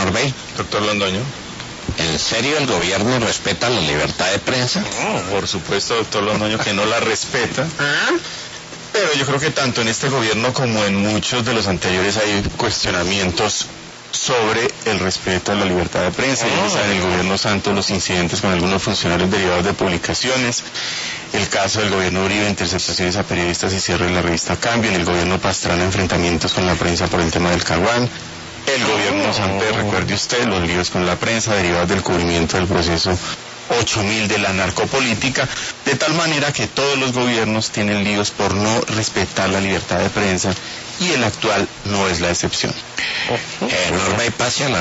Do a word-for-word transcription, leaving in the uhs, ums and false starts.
Norbey. Doctor Londoño. ¿En serio el gobierno respeta la libertad de prensa? No, por supuesto, doctor Londoño, que no la respeta. ¿Ah? Pero yo creo que tanto en este gobierno como en muchos de los anteriores hay cuestionamientos sobre el respeto a la libertad de prensa. Oh. Ya en el gobierno Santos los incidentes con algunos funcionarios derivados de publicaciones, el caso del gobierno Uribe, interceptaciones a periodistas y cierre de la revista Cambio, en el gobierno Pastrana, enfrentamientos con la prensa por el tema del Caguán, el gobierno Samper, recuerde usted, los líos con la prensa derivados del cubrimiento del proceso ocho mil de la narcopolítica, de tal manera que todos los gobiernos tienen líos por no respetar la libertad de prensa y el actual no es la excepción. Eh, Norbey, pase a la